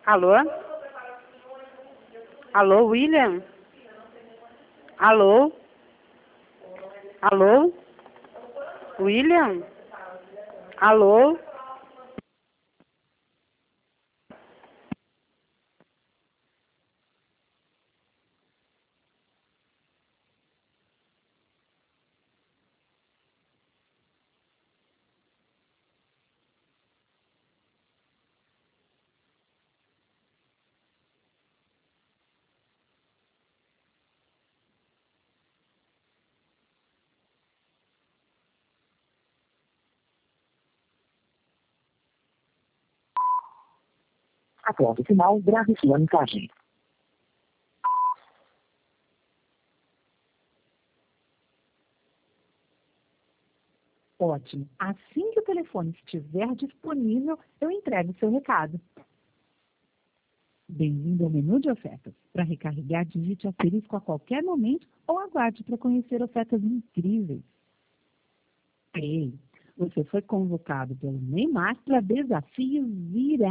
Alô? Alô, William? Alô? Alô? William? Alô? Após o sinal, grave sua mensagem. Ótimo. Assim que o telefone estiver disponível, eu entrego o seu recado. Bem-vindo ao menu de ofertas. Para recarregar, digite asterisco a qualquer momento ou aguarde para conhecer ofertas incríveis. Ei, você foi convocado pelo Neymar para Desafio Viral.